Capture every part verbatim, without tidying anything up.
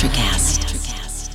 Electricast.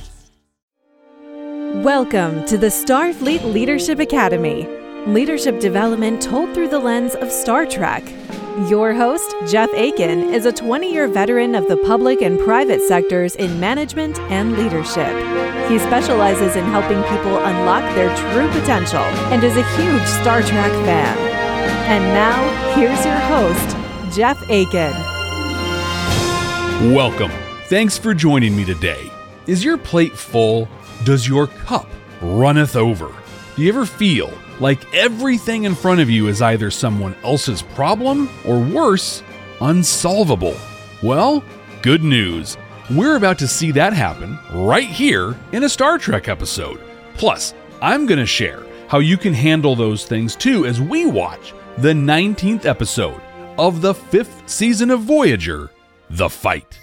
Welcome to the Starfleet Leadership Academy. Leadership development told through the lens of Star Trek. Your host, Jeff Aiken, is a twenty-year veteran of the public and private sectors in management and leadership. He specializes in helping people unlock their true potential and is a huge Star Trek fan. And now, here's your host, Jeff Aiken. Welcome. Thanks for joining me today. Is your plate full? Does your cup runneth over? Do you ever feel like everything in front of you is either someone else's problem or worse, unsolvable? Well, good news. We're about to see that happen right here in a Star Trek episode. Plus, I'm going to share how you can handle those things too as we watch the nineteenth episode of the fifth season of Voyager, The Fight.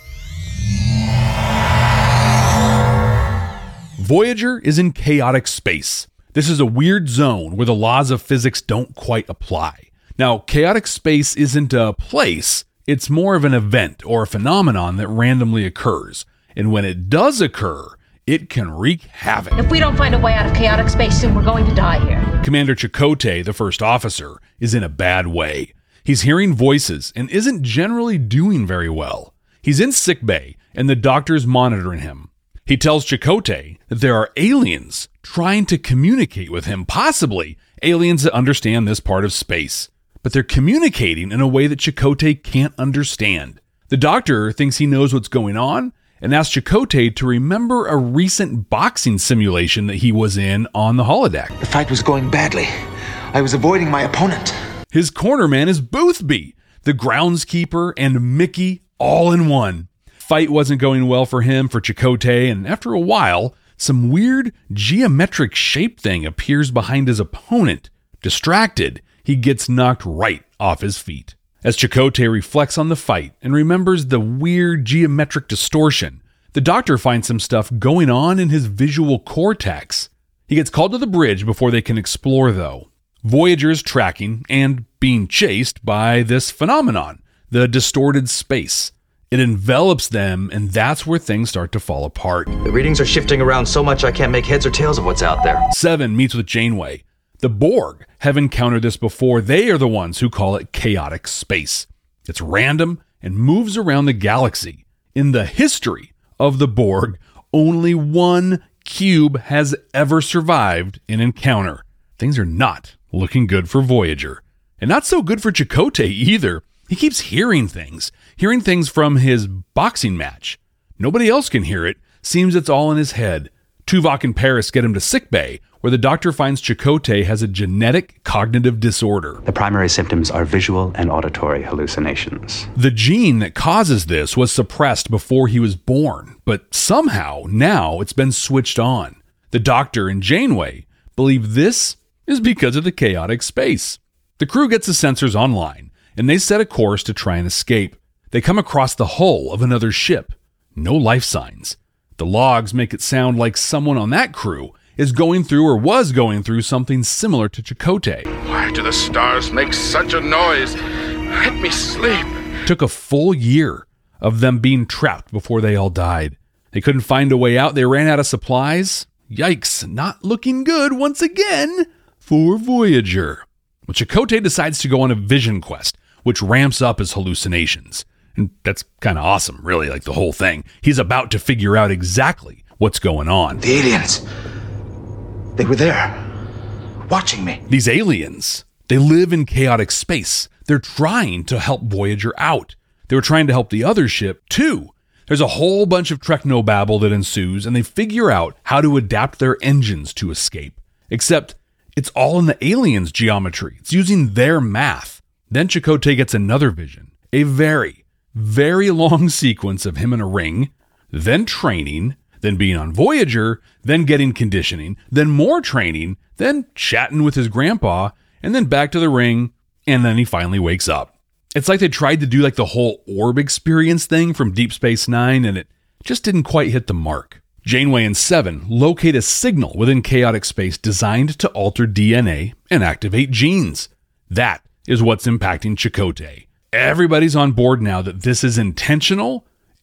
Voyager is in chaotic space. This is a weird zone where the laws of physics don't quite apply. Now, chaotic space isn't a place, it's more of an event or a phenomenon that randomly occurs. And when it does occur, it can wreak havoc. If we don't find a way out of chaotic space soon, we're going to die here. Commander Chakotay, the first officer, is in a bad way. He's hearing voices and isn't generally doing very well. He's in sickbay, and the doctor's monitoring him. He tells Chakotay that there are aliens trying to communicate with him, possibly aliens that understand this part of space. But they're communicating in a way that Chakotay can't understand. The doctor thinks he knows what's going on and asks Chakotay to remember a recent boxing simulation that he was in on the holodeck. The fight was going badly. I was avoiding my opponent. His cornerman is Boothby, the groundskeeper and Mickey all in one. Fight wasn't going well for him, for Chakotay, and after a while, some weird geometric shape thing appears behind his opponent. Distracted, he gets knocked right off his feet. As Chakotay reflects on the fight and remembers the weird geometric distortion, the doctor finds some stuff going on in his visual cortex. He gets called to the bridge before they can explore, though. Voyager is tracking and being chased by this phenomenon, the distorted space. It envelops them, and that's where things start to fall apart. The readings are shifting around so much I can't make heads or tails of what's out there. Seven meets with Janeway. The Borg have encountered this before. They are the ones who call it chaotic space. It's random and moves around the galaxy. In the history of the Borg, only one cube has ever survived an encounter. Things are not looking good for Voyager. And not so good for Chakotay either. He keeps hearing things, hearing things from his boxing match. Nobody else can hear it. Seems it's all in his head. Tuvok and Paris get him to sickbay, where the doctor finds Chakotay has a genetic cognitive disorder. The primary symptoms are visual and auditory hallucinations. The gene that causes this was suppressed before he was born, but somehow now it's been switched on. The doctor and Janeway believe this is because of the chaotic space. The crew gets the sensors online, and they set a course to try and escape. They come across the hull of another ship. No life signs. The logs make it sound like someone on that crew is going through or was going through something similar to Chakotay. Why do the stars make such a noise? Let me sleep. It took a full year of them being trapped before they all died. They couldn't find a way out. They ran out of supplies. Yikes, not looking good once again for Voyager. Well, Chakotay decides to go on a vision quest, which ramps up his hallucinations. And that's kind of awesome, really, like the whole thing. He's about to figure out exactly what's going on. The aliens. They were there, watching me. These aliens, they live in chaotic space. They're trying to help Voyager out. They were trying to help the other ship, too. There's a whole bunch of technobabble that ensues, and they figure out how to adapt their engines to escape. Except it's all in the aliens' geometry. It's using their math. Then Chakotay gets another vision, a very, very long sequence of him in a ring, then training, then being on Voyager, then getting conditioning, then more training, then chatting with his grandpa, and then back to the ring, and then he finally wakes up. It's like they tried to do like the whole orb experience thing from Deep Space Nine, and it just didn't quite hit the mark. Janeway and Seven locate a signal within chaotic space designed to alter D N A and activate genes. That is what's impacting Chakotay. Everybody's on board now that this is intentional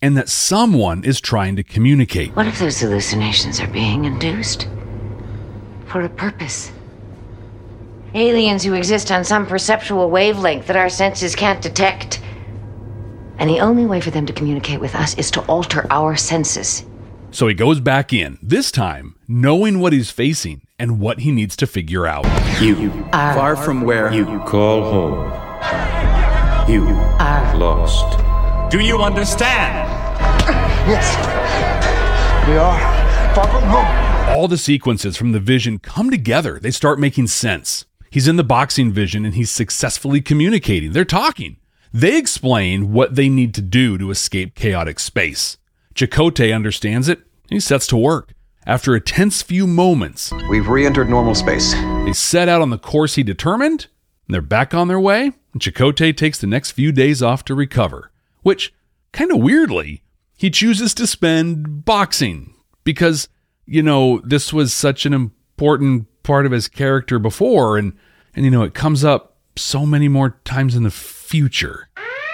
and that someone is trying to communicate. What if those hallucinations are being induced for a purpose? Aliens who exist on some perceptual wavelength that our senses can't detect. And the only way for them to communicate with us is to alter our senses. So he goes back in, this time knowing what he's facing and what he needs to figure out. You are far from where you call home. You are lost. Do you understand? Yes. We are far from home. All the sequences from the vision come together. They start making sense. He's in the boxing vision and he's successfully communicating. They're talking. They explain what they need to do to escape chaotic space. Chakotay understands it, and he sets to work. After a tense few moments, we've re-entered normal space. They set out on the course he determined, and they're back on their way, and Chakotay takes the next few days off to recover, which, kind of weirdly, he chooses to spend boxing, because, you know, this was such an important part of his character before, and, and you know, it comes up so many more times in the future.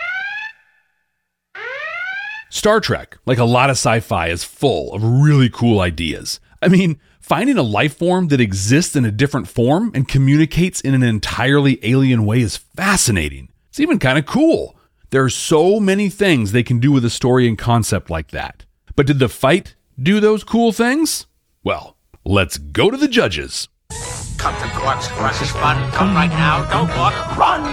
Star Trek, like a lot of sci-fi, is full of really cool ideas. I mean, finding a life form that exists in a different form and communicates in an entirely alien way is fascinating. It's even kind of cool. There are so many things they can do with a story and concept like that. But did the fight do those cool things? Well, let's go to the judges. Come to Quark's Crush's Fun. Come right now. Don't walk. Run!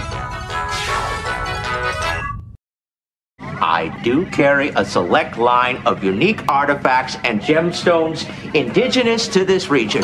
I do carry a select line of unique artifacts and gemstones indigenous to this region.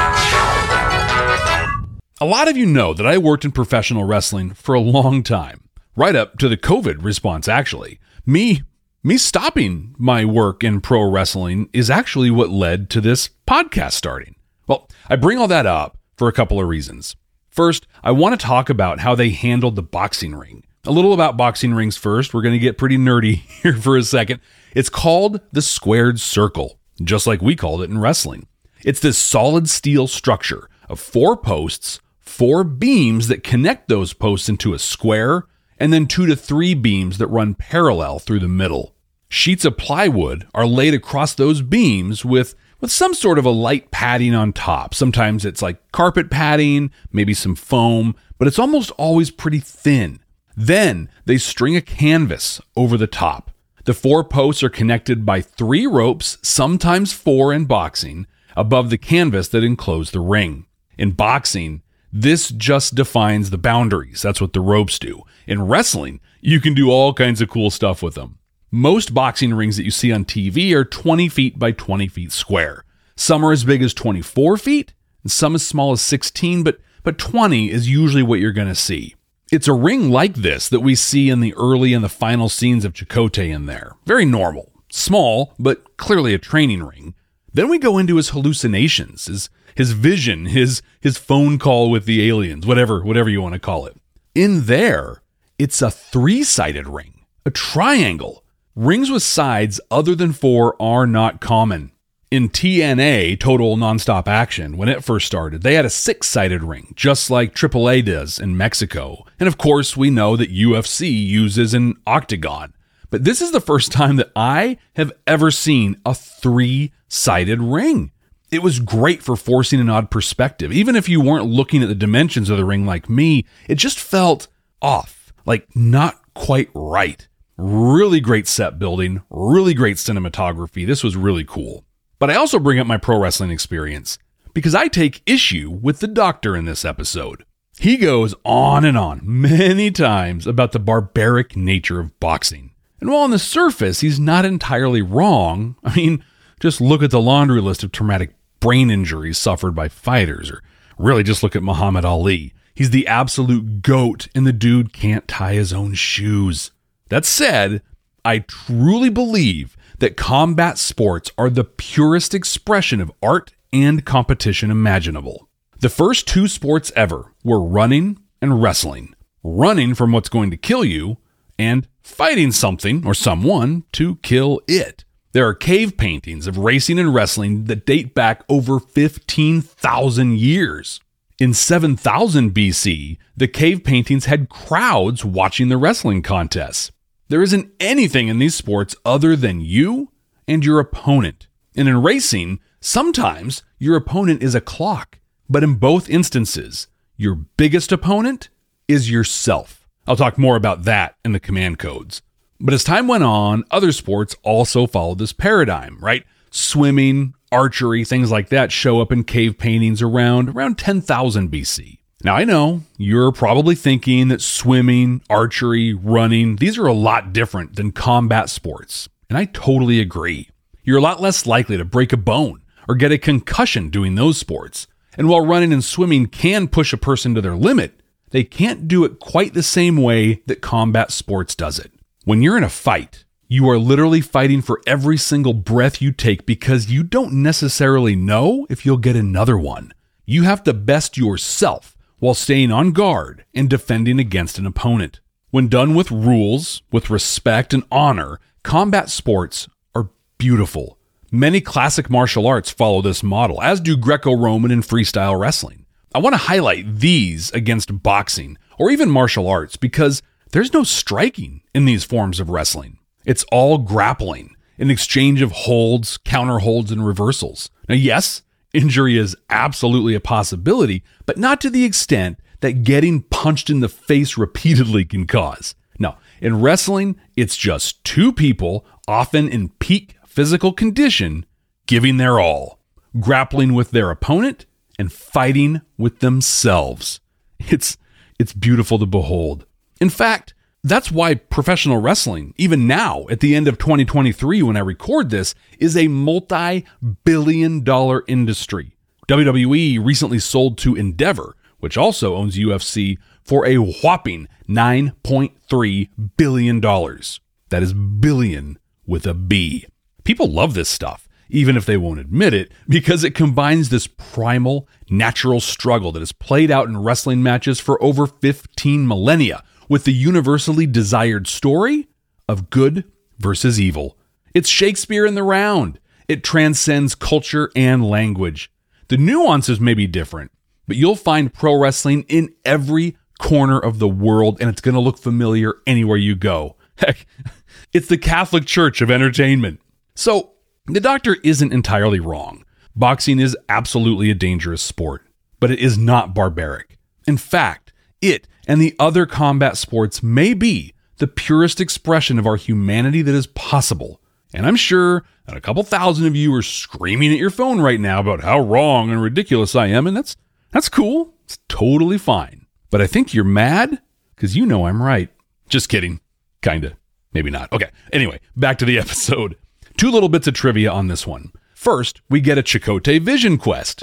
A lot of you know that I worked in professional wrestling for a long time, right up to the COVID response, actually. Me, me stopping my work in pro wrestling is actually what led to this podcast starting. Well, I bring all that up for a couple of reasons. First, I want to talk about how they handled the boxing ring. A little about boxing rings first. We're going to get pretty nerdy here for a second. It's called the squared circle, just like we called it in wrestling. It's this solid steel structure of four posts, four beams that connect those posts into a square, and then two to three beams that run parallel through the middle. Sheets of plywood are laid across those beams with, with some sort of a light padding on top. Sometimes it's like carpet padding, maybe some foam, but it's almost always pretty thin. Then they string a canvas over the top. The four posts are connected by three ropes, sometimes four in boxing, above the canvas that enclose the ring. In boxing, this just defines the boundaries. That's what the ropes do. In wrestling, you can do all kinds of cool stuff with them. Most boxing rings that you see on T V are twenty feet by twenty feet square. Some are as big as twenty-four feet, and some as small as sixteen, but, but twenty is usually what you're going to see. It's a ring like this that we see in the early and the final scenes of Chakotay in there. Very normal. Small, but clearly a training ring. Then we go into his hallucinations, his his vision, his his phone call with the aliens, whatever, whatever you want to call it. In there, it's a three-sided ring, a triangle. Rings with sides other than four are not common. In T N A, Total Nonstop Action, when it first started, they had a six-sided ring, just like triple A does in Mexico. And of course, we know that U F C uses an octagon. But this is the first time that I have ever seen a three-sided ring. It was great for forcing an odd perspective. Even if you weren't looking at the dimensions of the ring like me, it just felt off, like not quite right. Really great set building, really great cinematography. This was really cool. But I also bring up my pro wrestling experience because I take issue with the doctor in this episode. He goes on and on many times about the barbaric nature of boxing. And while on the surface, he's not entirely wrong, I mean, just look at the laundry list of traumatic brain injuries suffered by fighters, or really just look at Muhammad Ali. He's the absolute GOAT, and the dude can't tie his own shoes. That said, I truly believe that combat sports are the purest expression of art and competition imaginable. The first two sports ever were running and wrestling. Running from what's going to kill you, and fighting something or someone to kill it. There are cave paintings of racing and wrestling that date back over fifteen thousand years. In seven thousand B C, the cave paintings had crowds watching the wrestling contests. There isn't anything in these sports other than you and your opponent. And in racing, sometimes your opponent is a clock. But in both instances, your biggest opponent is yourself. I'll talk more about that in the command codes. But as time went on, other sports also followed this paradigm, right? Swimming, archery, things like that show up in cave paintings around, around ten thousand B C. Now, I know you're probably thinking that swimming, archery, running, these are a lot different than combat sports. And I totally agree. You're a lot less likely to break a bone or get a concussion doing those sports. And while running and swimming can push a person to their limit, they can't do it quite the same way that combat sports does it. When you're in a fight, you are literally fighting for every single breath you take because you don't necessarily know if you'll get another one. You have to best yourself while staying on guard and defending against an opponent. When done with rules, with respect and honor, combat sports are beautiful. Many classic martial arts follow this model, as do Greco-Roman and freestyle wrestling. I want to highlight these against boxing or even martial arts because there's no striking in these forms of wrestling. It's all grappling, an exchange of holds, counter holds, and reversals. Now, yes, injury is absolutely a possibility, but not to the extent that getting punched in the face repeatedly can cause. No, in wrestling, it's just two people, often in peak physical condition, giving their all, grappling with their opponent and fighting with themselves. It's, it's beautiful to behold. In fact, that's why professional wrestling, even now at the end of twenty twenty-three when I record this, is a multi-billion dollar industry. W W E recently sold to Endeavor, which also owns U F C, for a whopping nine point three billion dollars. That is billion with a B. People love this stuff, even if they won't admit it, because it combines this primal, natural struggle that is played out in wrestling matches for over fifteen millennia, with the universally desired story of good versus evil. It's Shakespeare in the round. It transcends culture and language. The nuances may be different, but you'll find pro wrestling in every corner of the world, and it's going to look familiar anywhere you go. Heck, it's the Catholic Church of entertainment. So, the doctor isn't entirely wrong. Boxing is absolutely a dangerous sport, but it is not barbaric. In fact, it and the other combat sports may be the purest expression of our humanity that is possible. And I'm sure that a couple thousand of you are screaming at your phone right now about how wrong and ridiculous I am, and that's that's cool. It's totally fine. But I think you're mad because you know I'm right. Just kidding. Kinda. Maybe not. Okay. Anyway, back to the episode. Two little bits of trivia on this one. First, we get a Chakotay vision quest.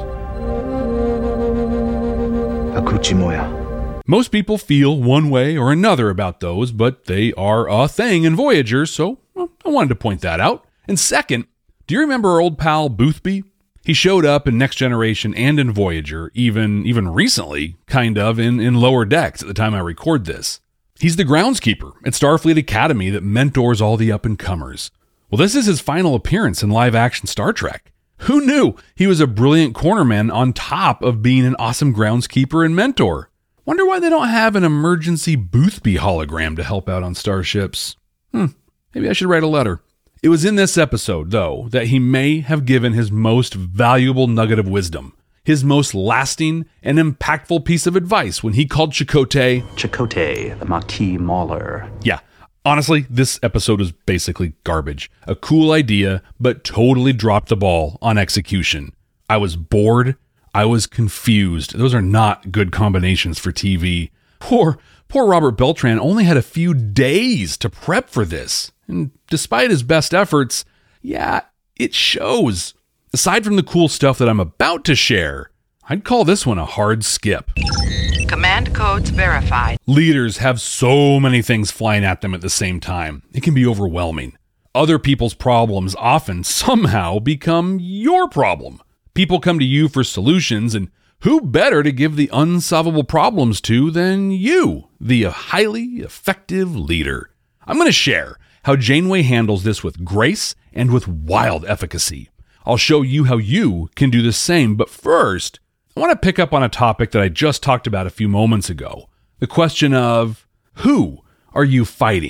Akuchimoya. Most people feel one way or another about those, but they are a thing in Voyager, so well, I wanted to point that out. And second, do you remember our old pal Boothby? He showed up in Next Generation and in Voyager, even even recently, kind of, in, in Lower Decks at the time I record this. He's the groundskeeper at Starfleet Academy that mentors all the up-and-comers. Well, this is his final appearance in live-action Star Trek. Who knew he was a brilliant cornerman on top of being an awesome groundskeeper and mentor? Wonder why they don't have an emergency Boothby hologram to help out on starships. Hmm, maybe I should write a letter. It was in this episode, though, that he may have given his most valuable nugget of wisdom, his most lasting and impactful piece of advice when he called Chakotay Chakotay, the Maquis Mauler. Yeah, honestly, this episode is basically garbage. A cool idea, but totally dropped the ball on execution. I was bored. I was confused. Those are not good combinations for T V. Poor, poor Robert Beltran only had a few days to prep for this. And despite his best efforts, yeah, it shows. Aside from the cool stuff that I'm about to share, I'd call this one a hard skip. Command codes verified. Leaders have so many things flying at them at the same time. It can be overwhelming. Other people's problems often somehow become your problem. People come to you for solutions, and who better to give the unsolvable problems to than you, the highly effective leader? I'm going to share how Janeway handles this with grace and with wild efficacy. I'll show you how you can do the same, but first, I want to pick up on a topic that I just talked about a few moments ago. The question of, who are you fighting?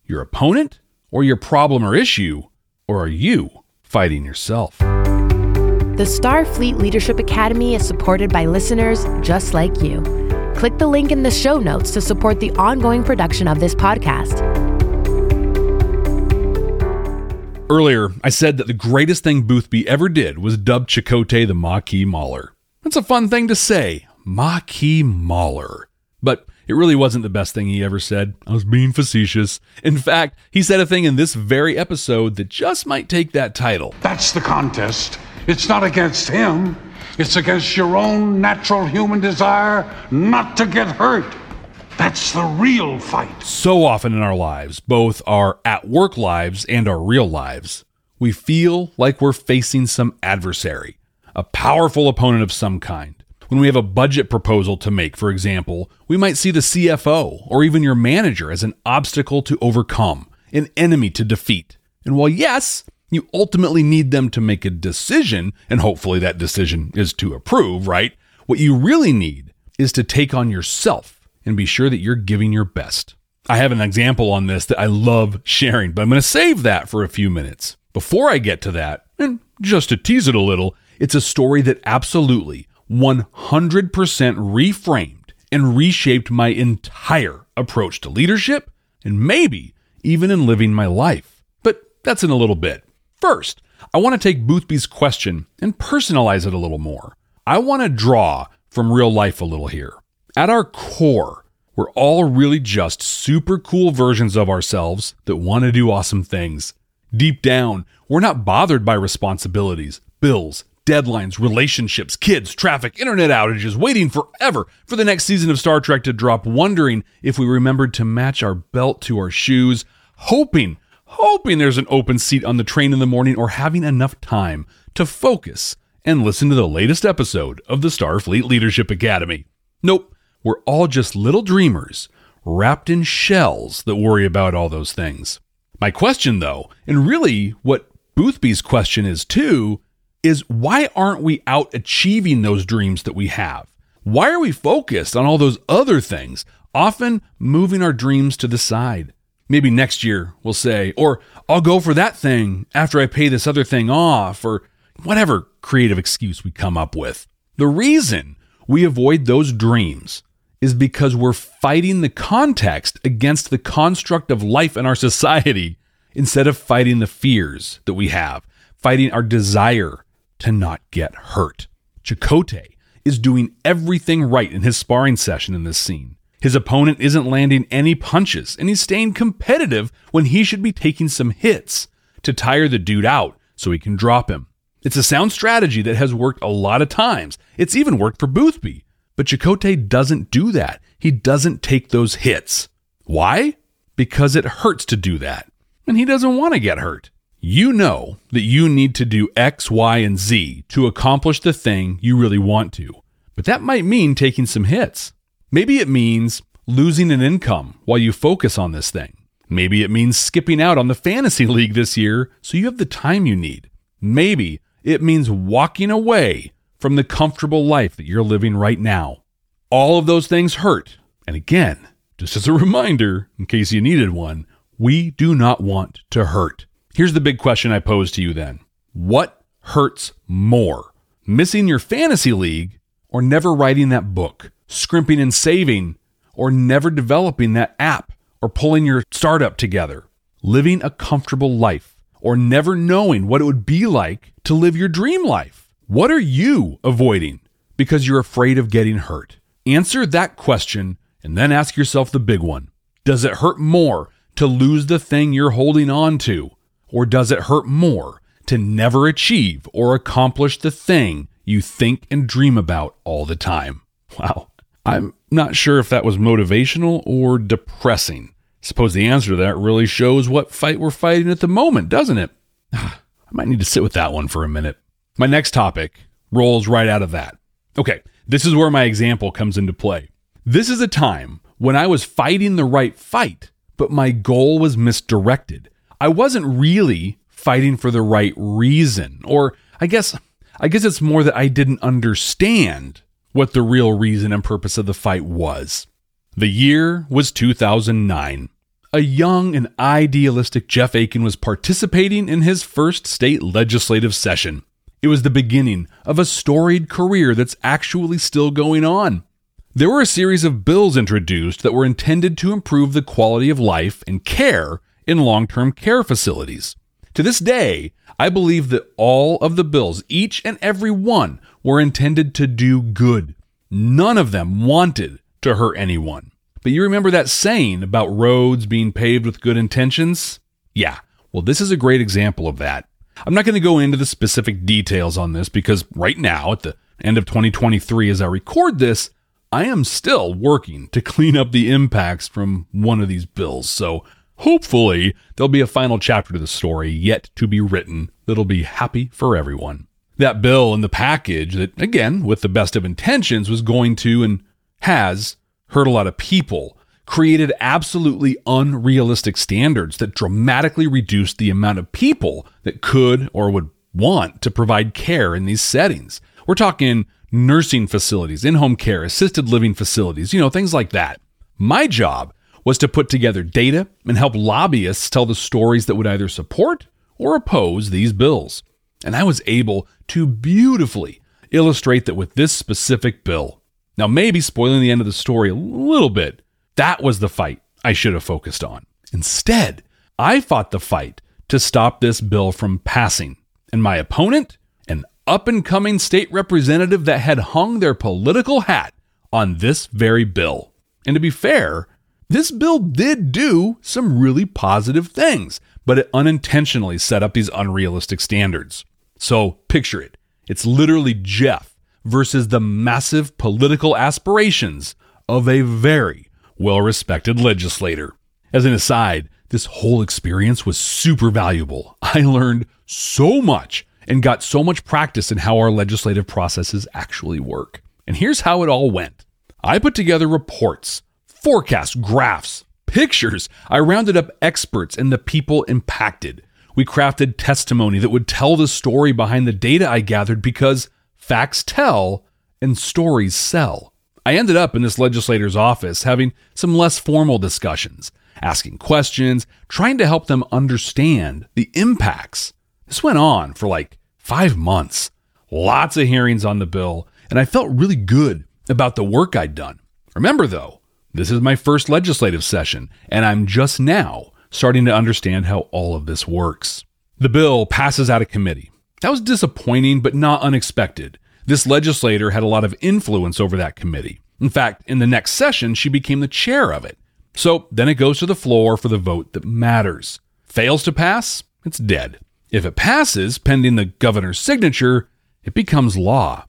your opponent, or your problem or issue? Or are you fighting yourself? The Starfleet Leadership Academy is supported by listeners just like you. Click the link in the show notes to support the ongoing production of this podcast. Earlier, I said that the greatest thing Boothby ever did was dub Chakotay the Maquis Mauler. That's a fun thing to say, Maquis Mauler. But it really wasn't the best thing he ever said. I was being facetious. In fact, he said a thing in this very episode that just might take that title. That's the contest. It's not against him. It's against your own natural human desire not to get hurt. That's the real fight. So often in our lives, both our at-work lives and our real lives, we feel like we're facing some adversary, a powerful opponent of some kind. When we have a budget proposal to make, for example, we might see the C F O or even your manager as an obstacle to overcome, an enemy to defeat. And while yes, you ultimately need them to make a decision, and hopefully that decision is to approve, right? What you really need is to take on yourself and be sure that you're giving your best. I have an example on this that I love sharing, but I'm going to save that for a few minutes. Before I get to that, and just to tease it a little, it's a story that absolutely one hundred percent reframed and reshaped my entire approach to leadership, and maybe even in living my life. But that's in a little bit. First, I want to take Boothby's question and personalize it a little more. I want to draw from real life a little here. At our core, we're all really just super cool versions of ourselves that want to do awesome things. Deep down, we're not bothered by responsibilities, bills, deadlines, relationships, kids, traffic, internet outages, waiting forever for the next season of Star Trek to drop, wondering if we remembered to match our belt to our shoes, hoping hoping there's an open seat on the train in the morning, or having enough time to focus and listen to the latest episode of the Starfleet Leadership Academy. Nope, we're all just little dreamers wrapped in shells that worry about all those things. My question, though, and really what Boothby's question is too, is why aren't we out achieving those dreams that we have? Why are we focused on all those other things, often moving our dreams to the side? Maybe next year we'll say, or I'll go for that thing after I pay this other thing off, or whatever creative excuse we come up with. The reason we avoid those dreams is because we're fighting the context against the construct of life in our society instead of fighting the fears that we have, fighting our desire to not get hurt. Chakotay is doing everything right in his sparring session in this scene. His opponent isn't landing any punches, and he's staying competitive when he should be taking some hits to tire the dude out so he can drop him. It's a sound strategy that has worked a lot of times. It's even worked for Boothby. But Chakotay doesn't do that. He doesn't take those hits. Why? Because it hurts to do that, and he doesn't want to get hurt. You know that you need to do X, Y, and Z to accomplish the thing you really want to, but that might mean taking some hits. Maybe it means losing an income while you focus on this thing. Maybe it means skipping out on the fantasy league this year so you have the time you need. Maybe it means walking away from the comfortable life that you're living right now. All of those things hurt. And again, just as a reminder, in case you needed one, we do not want to hurt. Here's the big question I pose to you then. What hurts more? Missing your fantasy league or never writing that book? Scrimping and saving, or never developing that app, or pulling your startup together, living a comfortable life, or never knowing what it would be like to live your dream life. What are you avoiding because you're afraid of getting hurt? Answer that question and then ask yourself the big one. Does it hurt more to lose the thing you're holding on to, or does it hurt more to never achieve or accomplish the thing you think and dream about all the time? Wow. I'm not sure if that was motivational or depressing. Suppose the answer to that really shows what fight we're fighting at the moment, doesn't it? I might need to sit with that one for a minute. My next topic rolls right out of that. Okay, this is where my example comes into play. This is a time when I was fighting the right fight, but my goal was misdirected. I wasn't really fighting for the right reason, or I guess, I guess it's more that I didn't understand what the real reason and purpose of the fight was. The year was two thousand nine. a young and idealistic Jeff Aiken was participating in his first state legislative session. It was the beginning of a storied career that's actually still going on. There were a series of bills introduced that were intended to improve the quality of life and care in long-term care facilities. To this day, I believe that all of the bills, each and every one, were intended to do good. None of them wanted to hurt anyone. But you remember that saying about roads being paved with good intentions? Yeah, well, this is a great example of that. I'm not going to go into the specific details on this because right now, at the end of twenty twenty-three, as I record this, I am still working to clean up the impacts from one of these bills. So hopefully there'll be a final chapter to the story yet to be written that'll be happy for everyone. That bill in the package that, again, with the best of intentions, was going to and has hurt a lot of people, created absolutely unrealistic standards that dramatically reduced the amount of people that could or would want to provide care in these settings. We're talking nursing facilities, in-home care, assisted living facilities, you know, things like that. My job was to put together data and help lobbyists tell the stories that would either support or oppose these bills. And I was able to beautifully illustrate that with this specific bill. Now, maybe spoiling the end of the story a little bit, that was the fight I should have focused on. Instead, I fought the fight to stop this bill from passing. And my opponent, an up-and-coming state representative that had hung their political hat on this very bill. And to be fair, this bill did do some really positive things, but it unintentionally set up these unrealistic standards. So picture it. It's literally Jeff versus the massive political aspirations of a very well-respected legislator. As an aside, this whole experience was super valuable. I learned so much and got so much practice in how our legislative processes actually work. And here's how it all went. I put together reports, forecasts, graphs, pictures. I rounded up experts and the people impacted. We crafted testimony that would tell the story behind the data I gathered because facts tell and stories sell. I ended up in this legislator's office having some less formal discussions, asking questions, trying to help them understand the impacts. This went on for like five months. Lots of hearings on the bill, and I felt really good about the work I'd done. Remember though, this is my first legislative session, and I'm just now starting to understand how all of this works. The bill passes out of committee. That was disappointing, but not unexpected. This legislator had a lot of influence over that committee. In fact, in the next session, she became the chair of it. So then it goes to the floor for the vote that matters. Fails to pass, it's dead. If it passes, pending the governor's signature, it becomes law.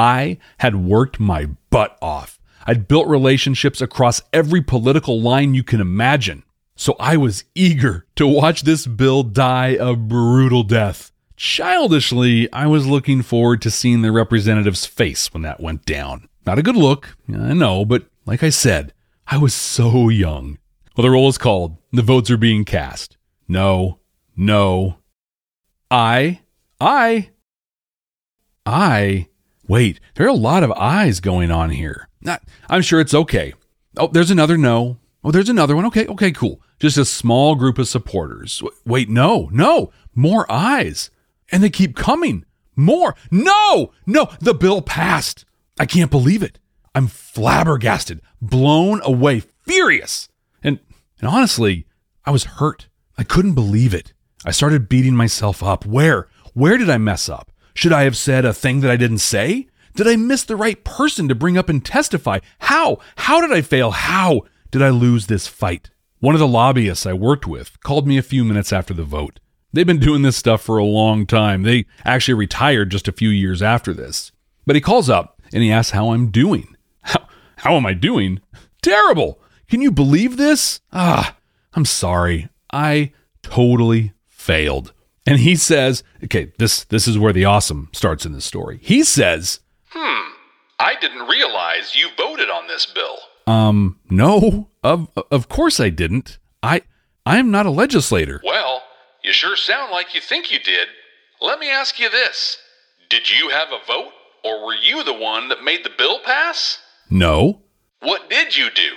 I had worked my butt off. I'd built relationships across every political line you can imagine. So I was eager to watch this bill die a brutal death. Childishly, I was looking forward to seeing the representative's face when that went down. Not a good look, I know, but like I said, I was so young. Well, the roll is called. The votes are being cast. No, no. I, I, I. Wait, there are a lot of I's going on here. Not, I'm sure it's okay. Oh, there's another no. Oh, there's another one. Okay, okay, cool. Just a small group of supporters. Wait, no, no, more I's. And they keep coming. More. No, no, the bill passed. I can't believe it. I'm flabbergasted, blown away, furious. And, and honestly, I was hurt. I couldn't believe it. I started beating myself up. Where? Where did I mess up? Should I have said a thing that I didn't say? Did I miss the right person to bring up and testify? How? How did I fail? How did I lose this fight? One of the lobbyists I worked with called me a few minutes after the vote. They've been doing this stuff for a long time. They actually retired just a few years after this. But he calls up and he asks how I'm doing. How, how am I doing? Terrible. Can you believe this? Ah, I'm sorry. I totally failed. And he says, okay, this, this is where the awesome starts in this story. He says, Hmm, I didn't realize you voted on this bill. Um, no, of, of course I didn't. I, I'm not a legislator. Well, you sure sound like you think you did. Let me ask you this. Did you have a vote, or were you the one that made the bill pass? No. What did you do?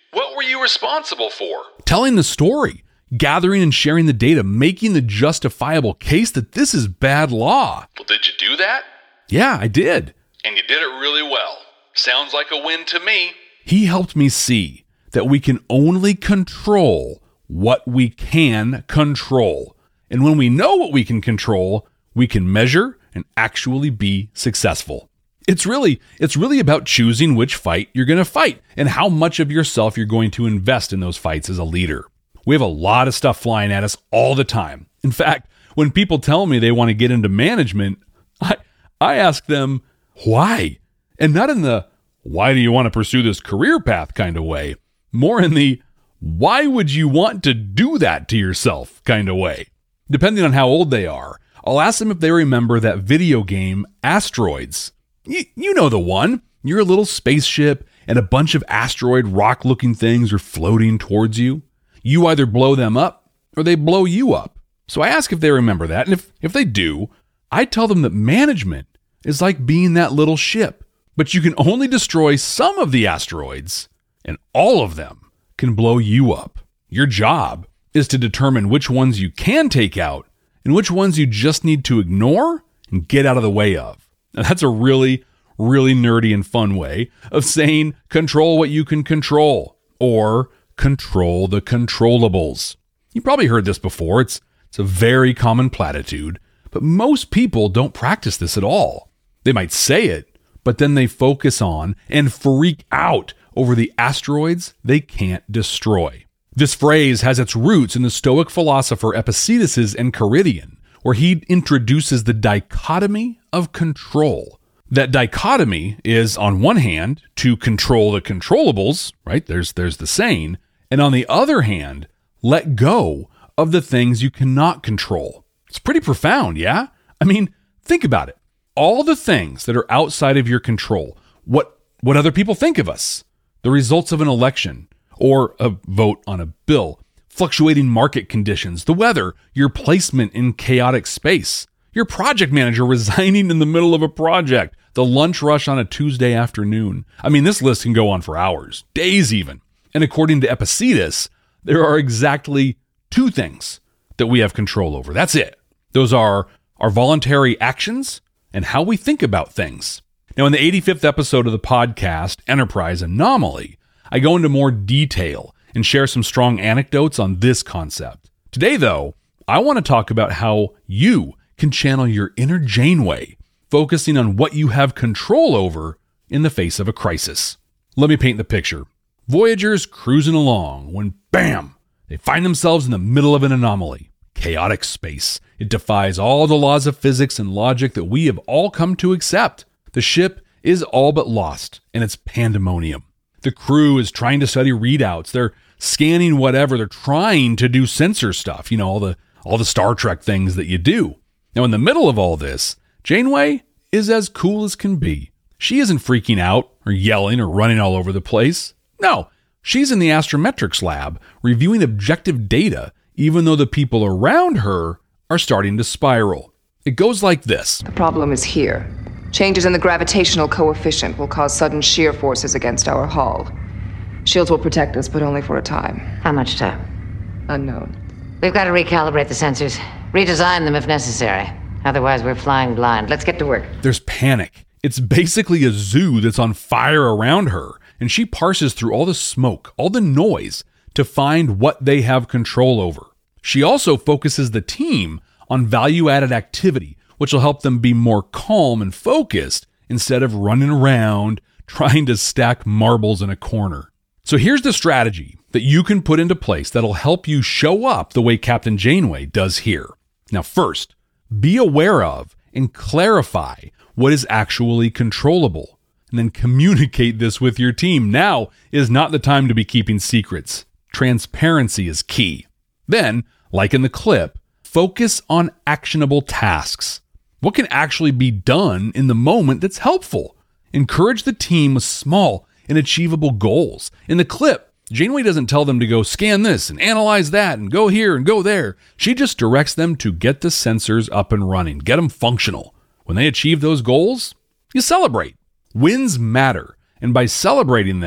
What were you responsible for? Telling the story, gathering and sharing the data, making the justifiable case that this is bad law. Well, did you do that? Yeah, I did. And you did it really well. Sounds like a win to me. He helped me see that we can only control what we can control. And when we know what we can control, we can measure and actually be successful. It's really, it's really about choosing which fight you're going to fight and how much of yourself you're going to invest in those fights as a leader. We have a lot of stuff flying at us all the time. In fact, when people tell me they want to get into management, I, I ask them, why? And not in the, why do you want to pursue this career path kind of way, more in the, why would you want to do that to yourself kind of way? Depending on how old they are, I'll ask them if they remember that video game Asteroids. You, you know the one. You're a little spaceship and a bunch of asteroid rock-looking things are floating towards you. You either blow them up or they blow you up. So I ask if they remember that, and if, if they do, I tell them that management is like being that little ship, but you can only destroy some of the asteroids, and all of them can blow you up. Your job is to determine which ones you can take out and which ones you just need to ignore and get out of the way of. Now, that's a really, really nerdy and fun way of saying control what you can control, or control the controllables. You probably heard this before. It's, it's a very common platitude, but most people don't practice this at all. They might say it, but then they focus on and freak out over the asteroids they can't destroy. This phrase has its roots in the Stoic philosopher Epictetus' Enchiridion, where he introduces the dichotomy of control. That dichotomy is, on one hand, to control the controllables, right? There's, there's the saying. And on the other hand, let go of the things you cannot control. It's pretty profound, yeah? I mean, think about it. All the things that are outside of your control, what, what other people think of us, the results of an election, or a vote on a bill, fluctuating market conditions, the weather, your placement in chaotic space, your project manager resigning in the middle of a project, the lunch rush on a Tuesday afternoon. I mean, this list can go on for hours, days even. And according to Epictetus, there are exactly two things that we have control over. That's it. Those are our voluntary actions and how we think about things. Now, in the eighty-fifth episode of the podcast, Enterprise Anomaly, I go into more detail and share some strong anecdotes on this concept. Today, though, I want to talk about how you can channel your inner Janeway, focusing on what you have control over in the face of a crisis. Let me paint the picture. Voyager's cruising along when, bam, they find themselves in the middle of an anomaly. Chaotic space. It defies all the laws of physics and logic that we have all come to accept. The ship is all but lost, and it's pandemonium. The crew is trying to study readouts. They're scanning whatever. They're trying to do sensor stuff, you know, all the all the Star Trek things that you do. Now, in the middle of all this, Janeway is as cool as can be. She isn't freaking out or yelling or running all over the place. No, she's in the astrometrics lab reviewing objective data, even though the people around her are starting to spiral. It goes like this. The problem is here. Changes in the gravitational coefficient will cause sudden shear forces against our hull. Shields will protect us, but only for a time. How much time? Unknown. We've got to recalibrate the sensors, redesign them if necessary. Otherwise, we're flying blind. Let's get to work. There's panic. It's basically a zoo that's on fire around her, and she parses through all the smoke, all the noise, to find what they have control over. She also focuses the team on value-added activity, which will help them be more calm and focused instead of running around trying to stack marbles in a corner. So here's the strategy that you can put into place that'll help you show up the way Captain Janeway does here. Now, first, be aware of and clarify what is actually controllable, and then communicate this with your team. Now is not the time to be keeping secrets. Transparency is key. Then, like in the clip, focus on actionable tasks. What can actually be done in the moment that's helpful? Encourage the team with small and achievable goals. In the clip, Janeway doesn't tell them to go scan this and analyze that and go here and go there. She just directs them to get the sensors up and running, get them functional. When they achieve those goals, you celebrate. Wins matter, and by celebrating them,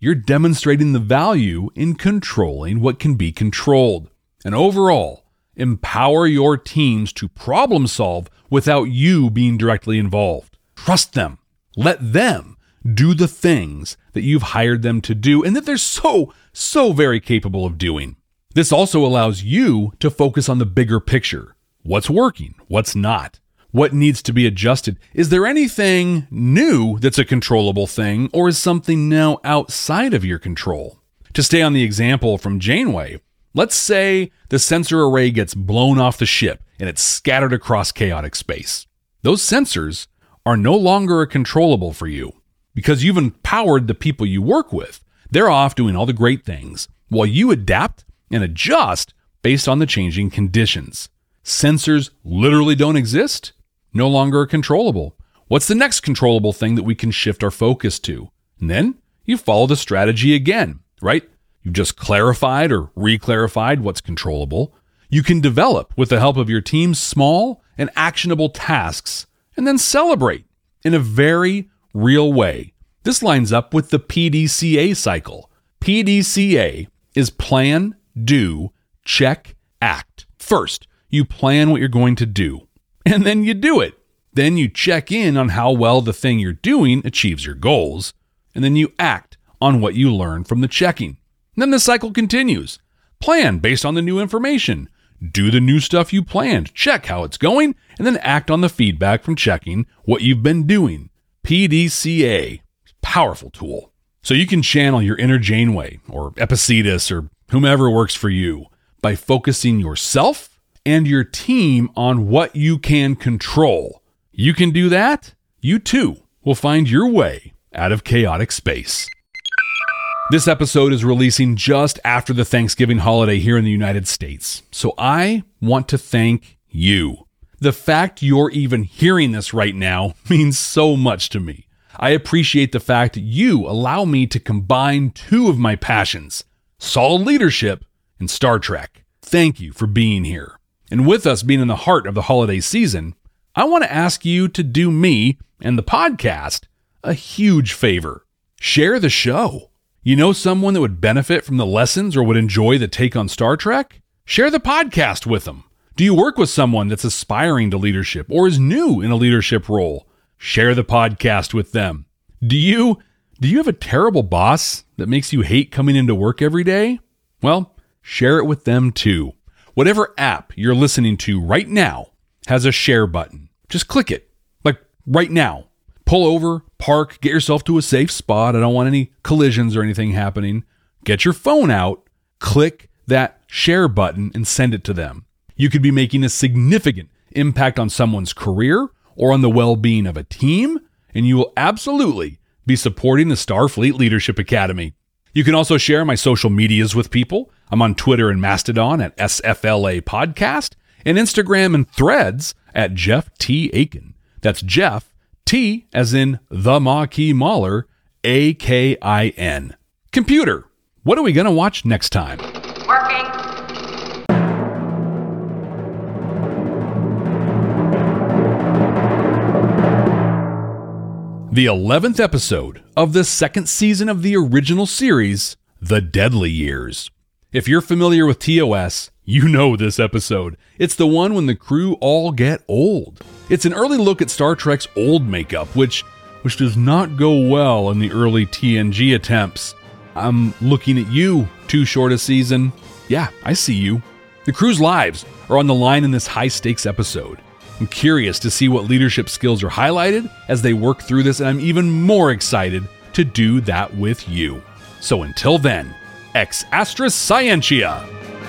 you're demonstrating the value in controlling what can be controlled. And overall, empower your teams to problem solve without you being directly involved. Trust them. Let them do the things that you've hired them to do and that they're so, so very capable of doing. This also allows you to focus on the bigger picture. What's working? What's not? What needs to be adjusted? Is there anything new that's a controllable thing, or is something now outside of your control? To stay on the example from Janeway, let's say the sensor array gets blown off the ship and it's scattered across chaotic space. Those sensors are no longer a controllable for you because you've empowered the people you work with. They're off doing all the great things while you adapt and adjust based on the changing conditions. Sensors literally don't exist. No longer controllable. What's the next controllable thing that we can shift our focus to? And then you follow the strategy again, right? You've just clarified or re-clarified what's controllable. You can develop with the help of your team's small and actionable tasks and then celebrate in a very real way. This lines up with the P D C A cycle. P D C A is plan, do, check, act. First, you plan what you're going to do. And then you do it. Then you check in on how well the thing you're doing achieves your goals. And then you act on what you learn from the checking. And then the cycle continues. Plan based on the new information. Do the new stuff you planned. Check how it's going. And then act on the feedback from checking what you've been doing. P D C A. Powerful tool. So you can channel your inner Janeway or Epictetus or whomever works for you by focusing yourself and your team on what you can control. You can do that, you too will find your way out of chaotic space. This episode is releasing just after the Thanksgiving holiday here in the United States, so I want to thank you. The fact you're even hearing this right now means so much to me. I appreciate the fact that you allow me to combine two of my passions, solid leadership and Star Trek. Thank you for being here. And with us being in the heart of the holiday season, I want to ask you to do me and the podcast a huge favor. Share the show. You know someone that would benefit from the lessons or would enjoy the take on Star Trek? Share the podcast with them. Do you work with someone that's aspiring to leadership or is new in a leadership role? Share the podcast with them. Do you, do you have a terrible boss that makes you hate coming into work every day? Well, share it with them too. Whatever app you're listening to right now has a share button. Just click it, like right now. Pull over, park, get yourself to a safe spot. I don't want any collisions or anything happening. Get your phone out, click that share button and send it to them. You could be making a significant impact on someone's career or on the well-being of a team, and you will absolutely be supporting the Starfleet Leadership Academy. You can also share my social medias with people. I'm on Twitter and Mastodon at S F L A Podcast and Instagram and Threads at Jeff T. Aiken. That's Jeff, T as in the Maquis Mahler, A K I N. Computer, what are we going to watch next time? Working. The eleventh episode of the second season of the original series, The Deadly Years. If you're familiar with T O S, you know this episode. It's the one when the crew all get old. It's an early look at Star Trek's old makeup, which which does not go well in the early T N G attempts. I'm looking at you, Too Short a Season. Yeah, I see you. The crew's lives are on the line in this high-stakes episode. I'm curious to see what leadership skills are highlighted as they work through this, and I'm even more excited to do that with you. So until then, ex astra scientia!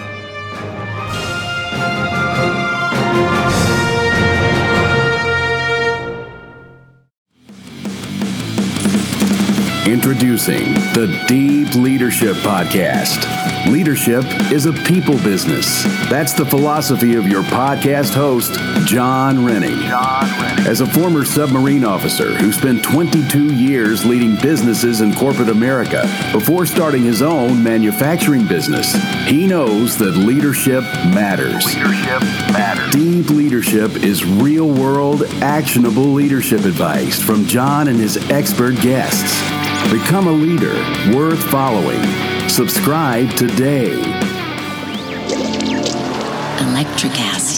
Introducing the Deep Leadership Podcast. Leadership is a people business. That's the philosophy of your podcast host, John Rennie. John Rennie. As a former submarine officer who spent twenty-two years leading businesses in corporate America before starting his own manufacturing business, he knows that leadership matters. Leadership matters. Deep Leadership is real-world, actionable leadership advice from John and his expert guests. Become a leader worth following. Subscribe today. Electricast.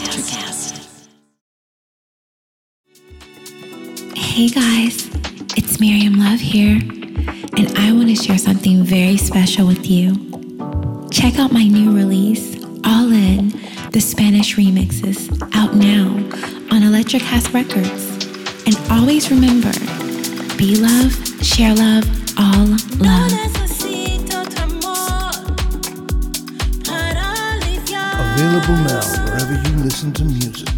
Hey guys, it's Miriam Love here, and I want to share something very special with you. Check out my new release, All In, the Spanish remixes, out now on Electricast Records. And always remember, be love, share love, all love. Available now wherever you listen to music.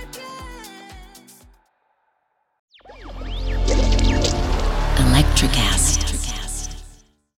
Electricast.